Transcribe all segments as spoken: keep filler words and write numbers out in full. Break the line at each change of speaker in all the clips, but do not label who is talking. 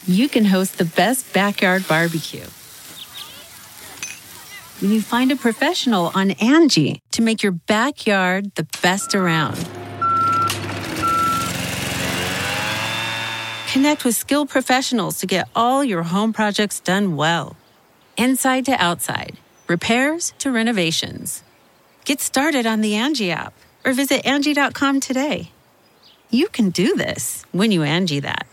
you can host the best backyard barbecue. When you find a professional on Angie to make your backyard the best around. Connect with skilled professionals to get all your home projects done well. Inside to outside, repairs to renovations. Get started on the Angie app or visit Angie dot com today. You can do this when you Angie that.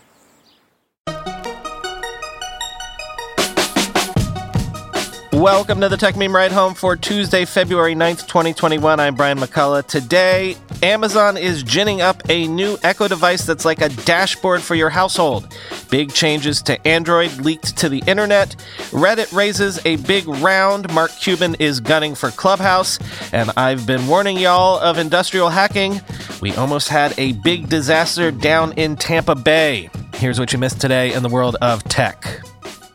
Welcome to the Tech Meme Ride Home for Tuesday, February ninth, twenty twenty-one. I'm Brian McCullough. Today, Amazon is ginning up a new Echo device that's like a dashboard for your household. Big changes to Android leaked to the internet. Reddit raises a big round. Mark Cuban is gunning for Clubhouse. And I've been warning y'all of industrial hacking. We almost had a big disaster down in Tampa Bay. Here's what you missed today in the world of tech.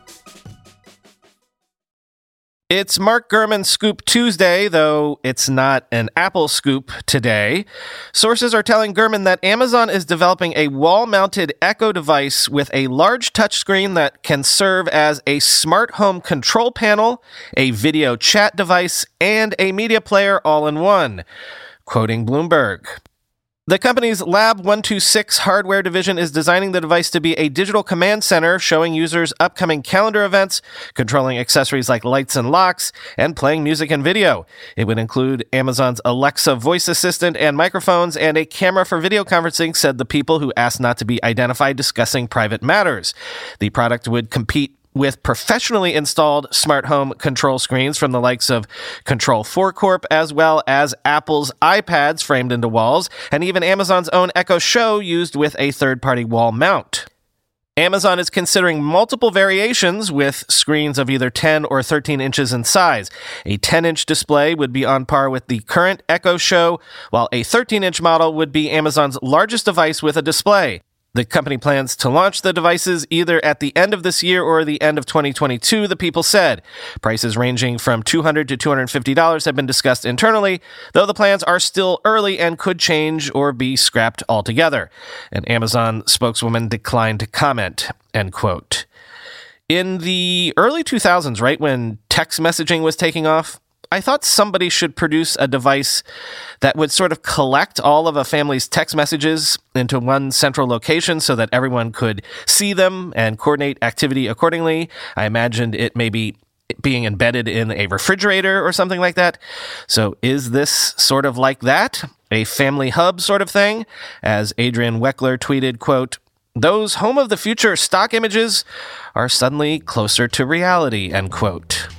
It's Mark Gurman Scoop Tuesday, though it's not an Apple scoop today. Sources are telling Gurman that Amazon is developing a wall-mounted Echo device with a large touchscreen that can serve as a smart home control panel, a video chat device, and a media player all in one. Quoting Bloomberg. The company's Lab one two six hardware division is designing the device to be a digital command center, showing users upcoming calendar events, controlling accessories like lights and locks, and playing music and video. It would include Amazon's Alexa voice assistant and microphones and a camera for video conferencing, said the people who asked not to be identified discussing private matters. The product would compete with professionally installed smart home control screens from the likes of Control four Corp, as well as Apple's iPads framed into walls, and even Amazon's own Echo Show used with a third-party wall mount. Amazon is considering multiple variations with screens of either ten or thirteen inches in size. A ten-inch display would be on par with the current Echo Show, while a thirteen-inch model would be Amazon's largest device with a display. The company plans to launch the devices either at the end of this year or the end of twenty twenty-two, the people said. Prices ranging from two hundred dollars to two hundred fifty dollars have been discussed internally, though the plans are still early and could change or be scrapped altogether. An Amazon spokeswoman declined to comment, end quote. In the early two thousands, right when text messaging was taking off, I thought somebody should produce a device that would sort of collect all of a family's text messages into one central location so that everyone could see them and coordinate activity accordingly. I imagined it maybe being embedded in a refrigerator or something like that. So is this sort of like that? A family hub sort of thing? As Adrian Weckler tweeted, quote, "Those home of the future stock images are suddenly closer to reality," end quote.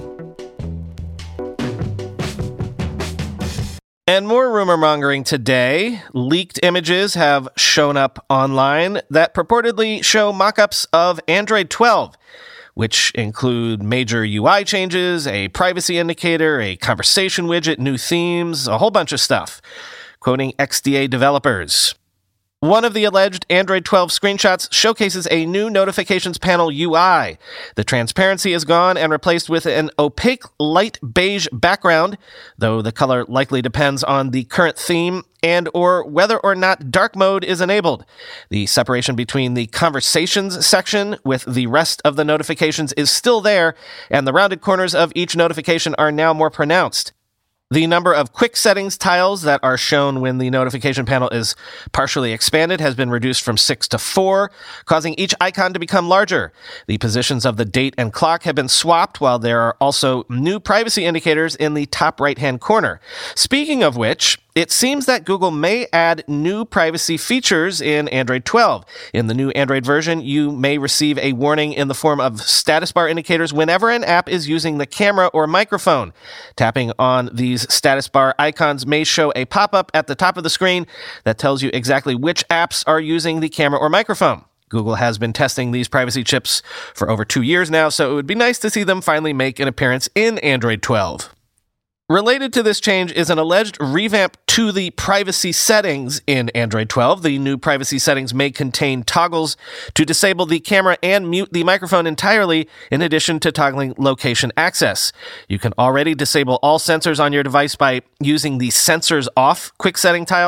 And more rumor-mongering today. Leaked images have shown up online that purportedly show mock-ups of Android twelve, which include major U I changes, a privacy indicator, a conversation widget, new themes, a whole bunch of stuff. Quoting X D A developers. One of the alleged Android twelve screenshots showcases a new notifications panel U I. The transparency is gone and replaced with an opaque light beige background, though the color likely depends on the current theme and or whether or not dark mode is enabled. The separation between the conversations section with the rest of the notifications is still there, and the rounded corners of each notification are now more pronounced. The number of quick settings tiles that are shown when the notification panel is partially expanded has been reduced from six to four, causing each icon to become larger. The positions of the date and clock have been swapped, while there are also new privacy indicators in the top right-hand corner. Speaking of which, it seems that Google may add new privacy features in Android twelve. In the new Android version, you may receive a warning in the form of status bar indicators whenever an app is using the camera or microphone. Tapping on these status bar icons may show a pop-up at the top of the screen that tells you exactly which apps are using the camera or microphone. Google has been testing these privacy chips for over two years now, so it would be nice to see them finally make an appearance in Android twelve. Related to this change is an alleged revamp to the privacy settings in Android twelve. The new privacy settings may contain toggles to disable the camera and mute the microphone entirely, in addition to toggling location access. You can already disable all sensors on your device by using the Sensors Off quick setting tile.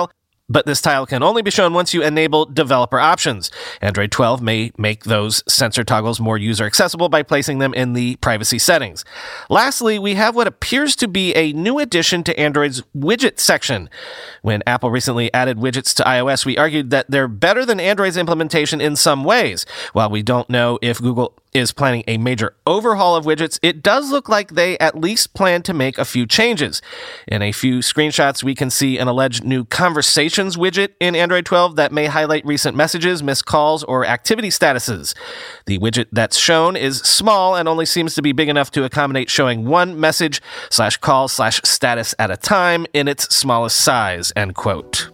But this tile can only be shown once you enable developer options. Android twelve may make those sensor toggles more user accessible by placing them in the privacy settings. Lastly, we have what appears to be a new addition to Android's widget section. When Apple recently added widgets to iOS, we argued that they're better than Android's implementation in some ways. While we don't know if Google is planning a major overhaul of widgets, it does look like they at least plan to make a few changes. In a few screenshots, we can see an alleged new Conversations widget in Android twelve that may highlight recent messages, missed calls, or activity statuses. The widget that's shown is small and only seems to be big enough to accommodate showing one message slash call slash status at a time in its smallest size, end quote.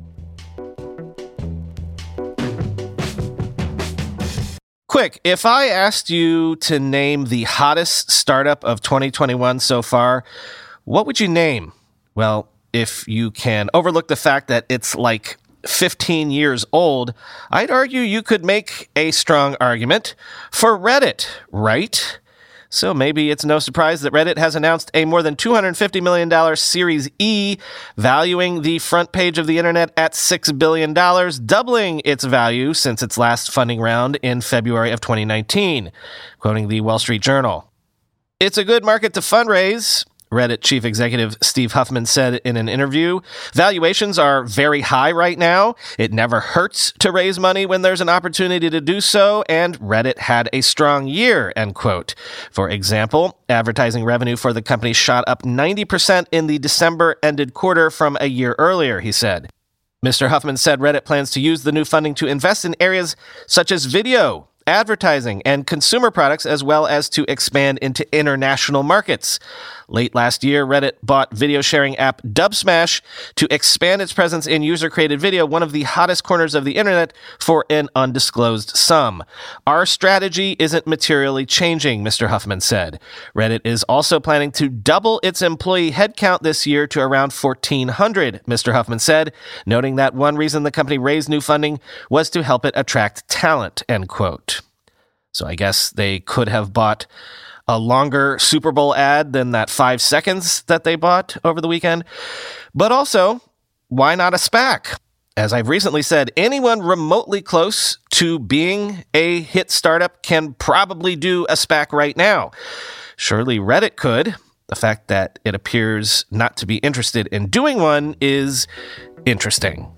Quick, if I asked you to name the hottest startup of twenty twenty-one so far, what would you name? Well, if you can overlook the fact that it's like fifteen years old, I'd argue you could make a strong argument for Reddit, right? So maybe it's no surprise that Reddit has announced a more than two hundred fifty million dollars Series E, valuing the front page of the internet at six billion dollars, doubling its value since its last funding round in February of twenty nineteen, quoting the Wall Street Journal. It's a good market to fundraise, Reddit chief executive Steve Huffman said in an interview. Valuations are very high right now. It never hurts to raise money when there's an opportunity to do so, and Reddit had a strong year, end quote. For example, advertising revenue for the company shot up ninety percent in the December-ended quarter from a year earlier, he said. Mister Huffman said Reddit plans to use the new funding to invest in areas such as video, advertising, and consumer products, as well as to expand into international markets. Late last year, Reddit bought video sharing app Dubsmash to expand its presence in user-created video, one of the hottest corners of the internet, for an undisclosed sum. Our strategy isn't materially changing, Mister Huffman said. Reddit is also planning to double its employee headcount this year to around fourteen hundred, Mister Huffman said, noting that one reason the company raised new funding was to help it attract talent, end quote. So I guess they could have bought a longer Super Bowl ad than that five seconds that they bought over the weekend. But also, why not a SPAC? As I've recently said, anyone remotely close to being a hit startup can probably do a SPAC right now. Surely Reddit could. The fact that it appears not to be interested in doing one is interesting.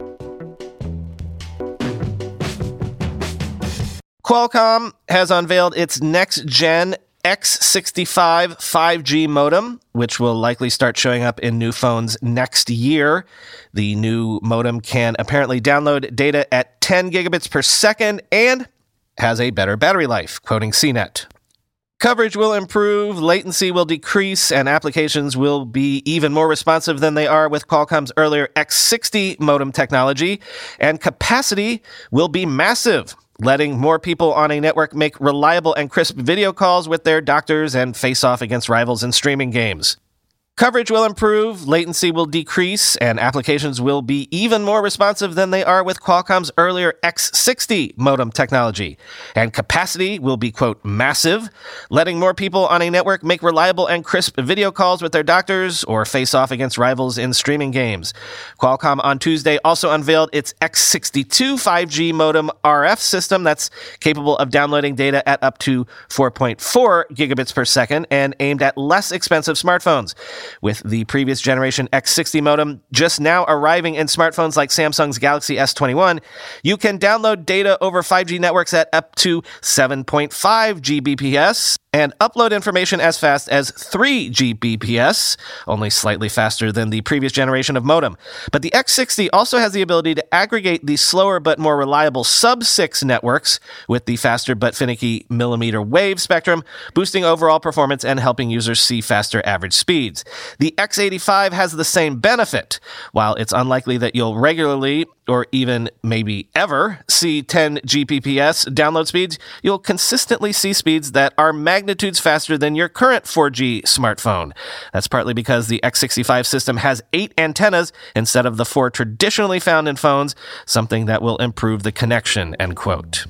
Qualcomm has unveiled its next-gen X sixty-five five G modem, which will likely start showing up in new phones next year. The new modem can apparently download data at ten gigabits per second and has a better battery life, quoting C net. Coverage will improve, latency will decrease, and applications will be even more responsive than they are with Qualcomm's earlier X sixty modem technology, and capacity will be massive, letting more people on a network make reliable and crisp video calls with their doctors and face off against rivals in streaming games. Coverage will improve, latency will decrease, and applications will be even more responsive than they are with Qualcomm's earlier X sixty modem technology. And capacity will be, quote, massive, letting more people on a network make reliable and crisp video calls with their doctors or face off against rivals in streaming games. Qualcomm on Tuesday also unveiled its X sixty-two five G modem R F system that's capable of downloading data at up to four point four gigabits per second and aimed at less expensive smartphones. With the previous generation X sixty modem just now arriving in smartphones like Samsung's Galaxy S twenty-one, you can download data over five G networks at up to seven point five gigabits per second and upload information as fast as three gigabits per second, only slightly faster than the previous generation of modem. But the X sixty also has the ability to aggregate the slower but more reliable sub six networks with the faster but finicky millimeter wave spectrum, boosting overall performance and helping users see faster average speeds. The X eighty-five has the same benefit. While it's unlikely that you'll regularly or even maybe ever see ten gigabits per second download speeds, you'll consistently see speeds that are magnitudes faster than your current four G smartphone. That's partly because the X sixty-five system has eight antennas instead of the four traditionally found in phones, something that will improve the connection, end quote.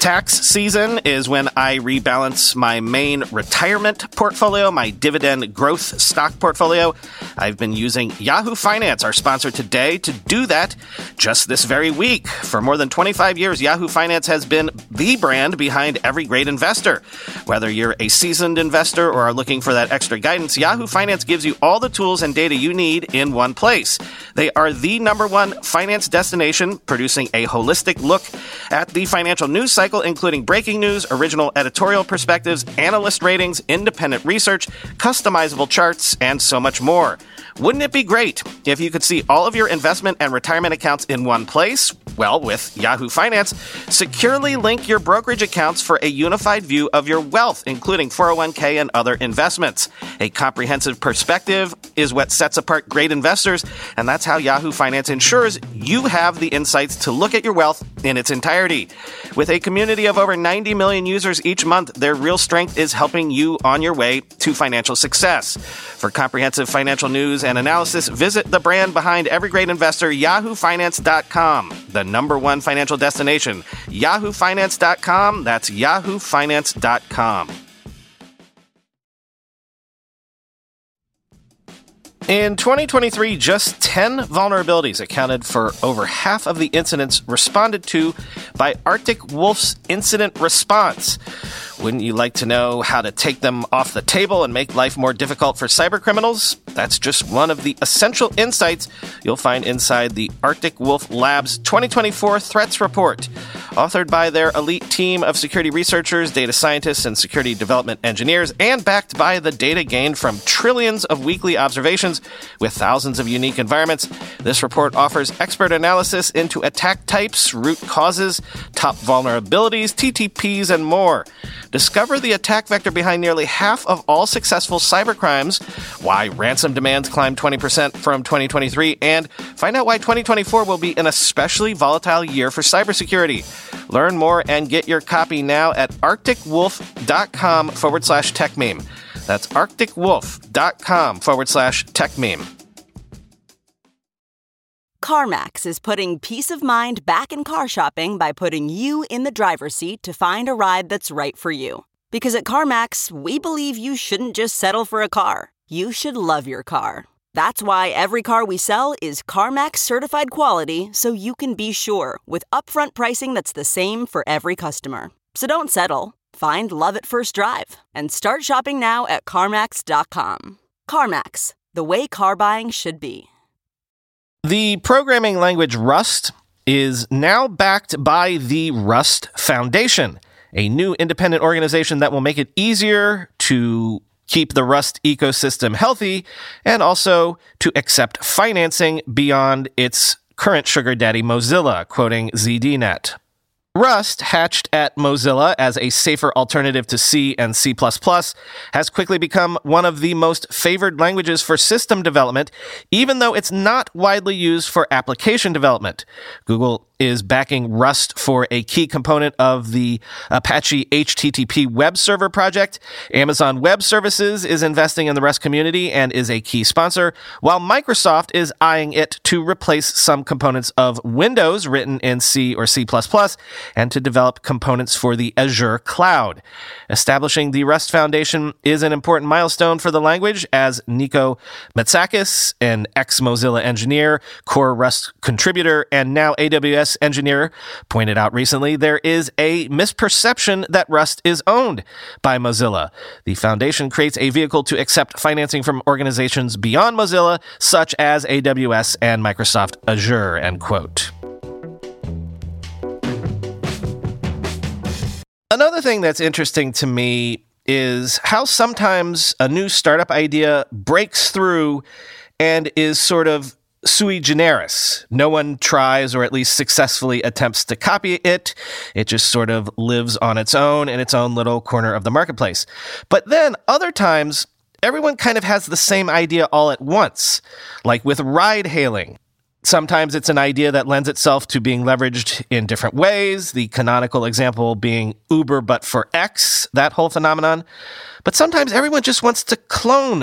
Tax season is when I rebalance my main retirement portfolio, my dividend growth stock portfolio. I've been using Yahoo Finance, our sponsor today, to do that just this very week. For more than twenty-five years, Yahoo Finance has been the brand behind every great investor. Whether you're a seasoned investor or are looking for that extra guidance, Yahoo Finance gives you all the tools and data you need in one place. They are the number one finance destination, producing a holistic look at the financial news cycle, including breaking news, original editorial perspectives, analyst ratings, independent research, customizable charts, and so much more. Wouldn't it be great if you could see all of your investment and retirement accounts in one place? Well, with Yahoo Finance, securely link your brokerage accounts for a unified view of your wealth, including four oh one k and other investments. A comprehensive perspective is what sets apart great investors, and that's how Yahoo Finance ensures you have the insights to look at your wealth in its entirety. With a community of over ninety million users each month, their real strength is helping you on your way to financial success. For comprehensive financial news and analysis, visit the brand behind every great investor, yahoo finance dot com, the number one financial destination. yahoo finance dot com, that's yahoo finance dot com. In twenty twenty-three, just ten vulnerabilities accounted for over half of the incidents responded to by Arctic Wolf's incident response. Wouldn't you like to know how to take them off the table and make life more difficult for cybercriminals? That's just one of the essential insights you'll find inside the Arctic Wolf Labs twenty twenty-four Threats Report. Authored by their elite team of security researchers, data scientists, and security development engineers, and backed by the data gained from trillions of weekly observations with thousands of unique environments, this report offers expert analysis into attack types, root causes, top vulnerabilities, T T Ps, and more. Discover the attack vector behind nearly half of all successful cybercrimes, why ransom demands climbed twenty percent from twenty twenty-three, and find out why twenty twenty-four will be an especially volatile year for cybersecurity. Learn more and get your copy now at arcticwolf.com forward slash techmeme. That's arcticwolf.com forward slash techmeme.
CarMax is putting peace of mind back in car shopping by putting you in the driver's seat to find a ride that's right for you. Because at CarMax, we believe you shouldn't just settle for a car. You should love your car. That's why every car we sell is CarMax certified quality, so you can be sure with upfront pricing that's the same for every customer. So don't settle. Find love at first drive and start shopping now at CarMax dot com. CarMax, the way car buying should be.
The programming language Rust is now backed by the Rust Foundation, a new independent organization that will make it easier to keep the Rust ecosystem healthy and also to accept financing beyond its current sugar daddy Mozilla, quoting Z D Net. Rust, hatched at Mozilla as a safer alternative to C and C plus plus, has quickly become one of the most favored languages for system development, even though it's not widely used for application development. Google is backing Rust for a key component of the Apache H T T P web server project. Amazon Web Services is investing in the Rust community and is a key sponsor, while Microsoft is eyeing it to replace some components of Windows written in C or C plus plus and to develop components for the Azure cloud. Establishing the Rust Foundation is an important milestone for the language, as Nico Matsakis, an ex-Mozilla engineer, core Rust contributor, and now A W S engineer, pointed out recently. There is a misperception that Rust is owned by Mozilla. The foundation creates a vehicle to accept financing from organizations beyond Mozilla, such as A W S and Microsoft Azure, end quote. Another thing that's interesting to me is how sometimes a new startup idea breaks through and is sort of sui generis. No one tries or at least successfully attempts to copy it. It just sort of lives on its own in its own little corner of the marketplace. But then other times, everyone kind of has the same idea all at once, like with ride hailing. Sometimes it's an idea that lends itself to being leveraged in different ways, the canonical example being Uber but for X, that whole phenomenon. But sometimes everyone just wants to clone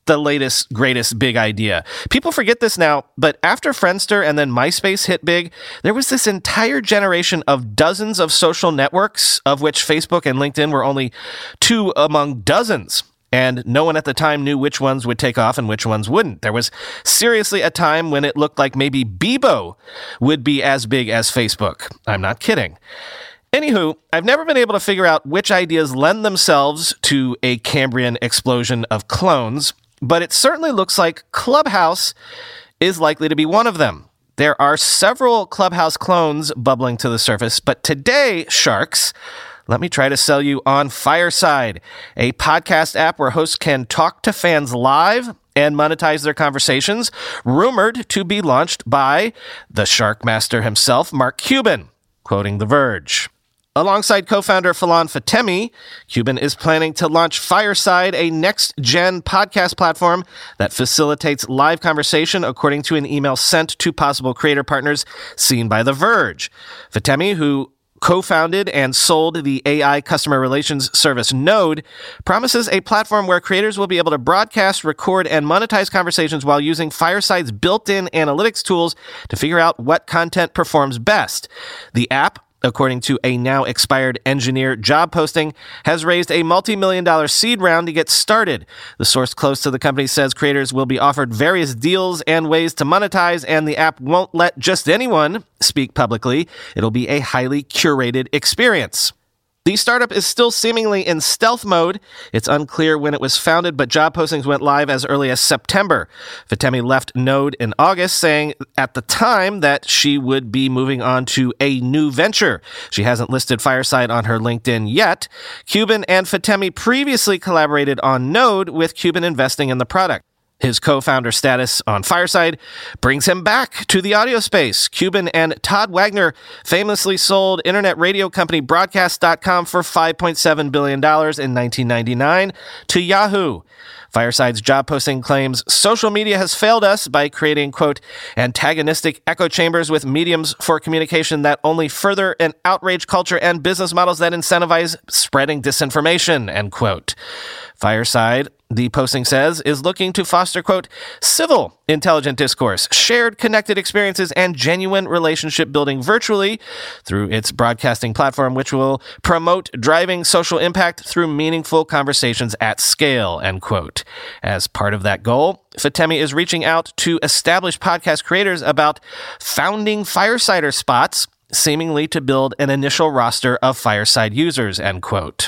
the latest, greatest big idea. People forget this now, but after Friendster and then MySpace hit big, there was this entire generation of dozens of social networks, of which Facebook and LinkedIn were only two among dozens. And no one at the time knew which ones would take off and which ones wouldn't. There was seriously a time when it looked like maybe Bebo would be as big as Facebook. I'm not kidding. Anywho, I've never been able to figure out which ideas lend themselves to a Cambrian explosion of clones, but it certainly looks like Clubhouse is likely to be one of them. There are several Clubhouse clones bubbling to the surface, but today, sharks, let me try to sell you on Fireside, a podcast app where hosts can talk to fans live and monetize their conversations, rumored to be launched by the Shark Master himself, Mark Cuban, quoting The Verge. Alongside co-founder Falon Fatemi, Cuban is planning to launch Fireside, a next-gen podcast platform that facilitates live conversation, according to an email sent to possible creator partners seen by The Verge. Fatemi, who co-founded and sold the A I customer relations service Node, promises a platform where creators will be able to broadcast, record, and monetize conversations while using Fireside's built-in analytics tools to figure out what content performs best. The app, according to a now expired engineer job posting, has raised a multi-million dollar seed round to get started. The source close to the company says creators will be offered various deals and ways to monetize, and the app won't let just anyone speak publicly. It'll be a highly curated experience. The startup is still seemingly in stealth mode. It's unclear when it was founded, but job postings went live as early as September. Fatemi left Node in August, saying at the time that she would be moving on to a new venture. She hasn't listed Fireside on her LinkedIn yet. Cuban and Fatemi previously collaborated on Node, with Cuban investing in the product. His co-founder status on Fireside brings him back to the audio space. Cuban and Todd Wagner famously sold internet radio company Broadcast dot com for five point seven billion dollars in nineteen ninety-nine to Yahoo. Fireside's job posting claims social media has failed us by creating, quote, antagonistic echo chambers with mediums for communication that only further an outrage culture and business models that incentivize spreading disinformation, end quote. Fireside, the posting says, is looking to foster, quote, civil, intelligent discourse, shared connected experiences, and genuine relationship building virtually through its broadcasting platform, which will promote driving social impact through meaningful conversations at scale, end quote. As part of that goal, Fatemi is reaching out to established podcast creators about founding Firesider spots, seemingly to build an initial roster of Fireside users, end quote.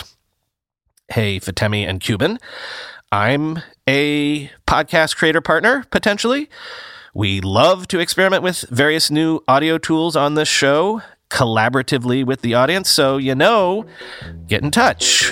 Hey, Fatemi and Cuban. I'm a podcast creator partner, potentially. We love to experiment with various new audio tools on this show, collaboratively with the audience, so you know, get in touch.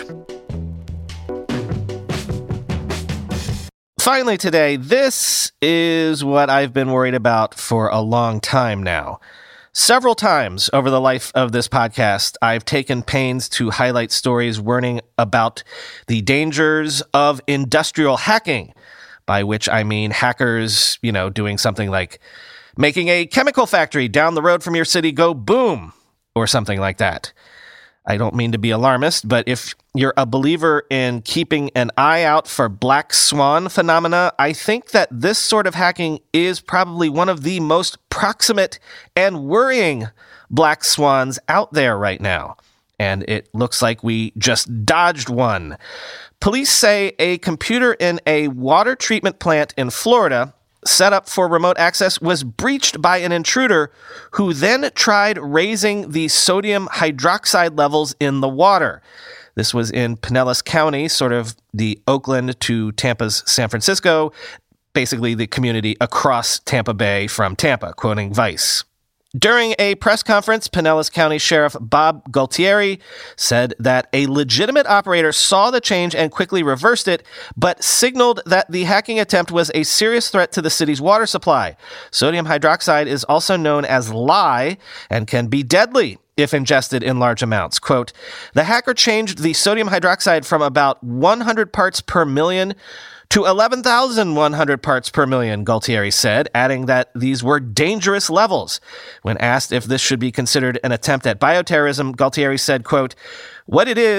Finally today, this is what I've been worried about for a long time now. Several times over the life of this podcast, I've taken pains to highlight stories warning about the dangers of industrial hacking, by which I mean hackers, you know, doing something like making a chemical factory down the road from your city go boom, or something like that. I don't mean to be alarmist, but if you're a believer in keeping an eye out for black swan phenomena, I think that this sort of hacking is probably one of the most proximate and worrying black swans out there right now. And it looks like we just dodged one. Police say a computer in a water treatment plant in Florida set up for remote access was breached by an intruder who then tried raising the sodium hydroxide levels in the water. This was in Pinellas County, sort of the Oakland to Tampa's San Francisco, basically the community across Tampa Bay from Tampa, quoting Vice. During a press conference, Pinellas County Sheriff Bob Gualtieri said that a legitimate operator saw the change and quickly reversed it, but signaled that the hacking attempt was a serious threat to the city's water supply. Sodium hydroxide is also known as lye and can be deadly if ingested in large amounts. Quote, the hacker changed the sodium hydroxide from about one hundred parts per million to eleven thousand one hundred parts per million, Gualtieri said, adding that these were dangerous levels. When asked if this should be considered an attempt at bioterrorism, Gualtieri said, quote, what it is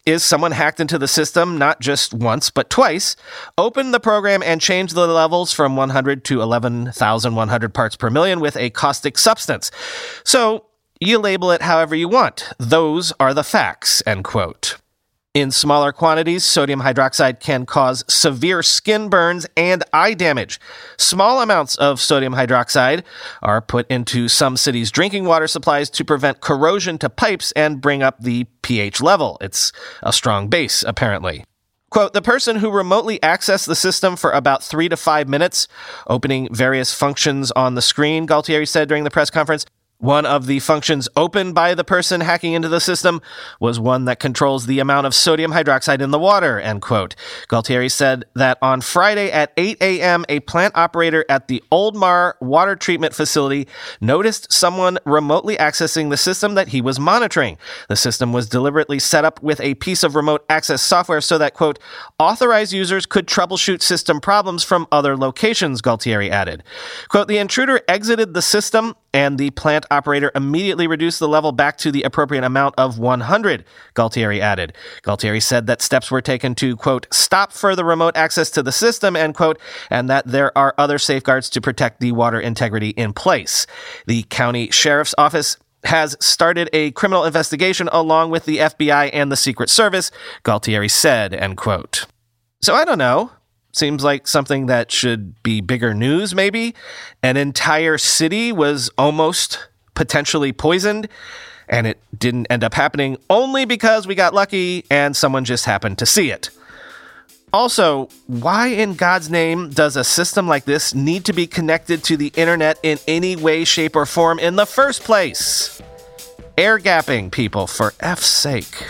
is someone hacked into the system not just once, but twice, opened the program and changed the levels from one hundred to eleven thousand one hundred parts per million with a caustic substance. So you label it however you want. Those are the facts, end quote. In smaller quantities, sodium hydroxide can cause severe skin burns and eye damage. Small amounts of sodium hydroxide are put into some cities' drinking water supplies to prevent corrosion to pipes and bring up the pH level. It's a strong base, apparently. Quote, the person who remotely accessed the system for about three to five minutes, opening various functions on the screen, Galtieri said during the press conference. One of the functions opened by the person hacking into the system was one that controls the amount of sodium hydroxide in the water, end quote. Galtieri said that on Friday at eight a.m., a plant operator at the Oldmar water treatment facility noticed someone remotely accessing the system that he was monitoring. The system was deliberately set up with a piece of remote access software so that, quote, authorized users could troubleshoot system problems from other locations, Galtieri added. Quote, the intruder exited the system and the plant operator immediately reduced the level back to the appropriate amount of one hundred, Galtieri added. Galtieri said that steps were taken to, quote, stop further remote access to the system, end quote, and that there are other safeguards to protect the water integrity in place. The county sheriff's office has started a criminal investigation along with the F B I and the Secret Service, Galtieri said, end quote. So I don't know. Seems like something that should be bigger news, maybe. An entire city was almost potentially poisoned, and it didn't end up happening only because we got lucky and someone just happened to see it. Also, why in God's name does a system like this need to be connected to the internet in any way, shape, or form in the first place? Air gapping, people, for F's sake.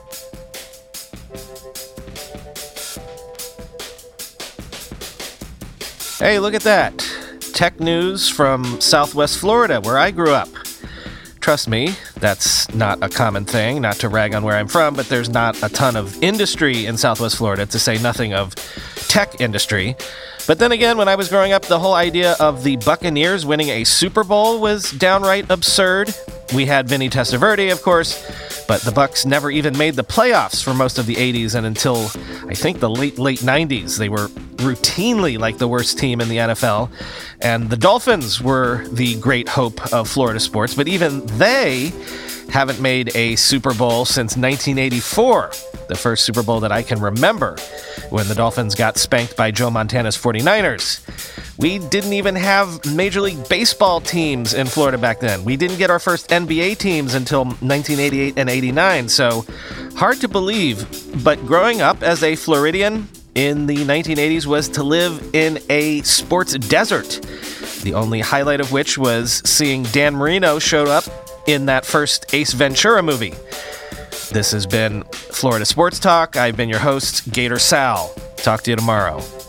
Hey, look at that. Tech news from Southwest Florida, where I grew up. Trust me, that's not a common thing, not to rag on where I'm from, but there's not a ton of industry in Southwest Florida, to say nothing of tech industry. But then again, when I was growing up, the whole idea of the Buccaneers winning a Super Bowl was downright absurd. We had Vinny Testaverde, of course, but the Bucs never even made the playoffs for most of the eighties, and until, I think, the late, late nineties, they were routinely like the worst team in the N F L. And the Dolphins were the great hope of Florida sports, but even they haven't made a Super Bowl since nineteen eighty-four, the first Super Bowl that I can remember, when the Dolphins got spanked by Joe Montana's forty-niners. We didn't even have Major League Baseball teams in Florida back then. We didn't get our first N B A teams until nineteen eighty-eight and eighty-nine, so hard to believe. But growing up as a Floridian in the nineteen eighties was to live in a sports desert, the only highlight of which was seeing Dan Marino show up in that first Ace Ventura movie. This has been Florida Sports Talk. I've been your host, Gator Sal. Talk to you tomorrow.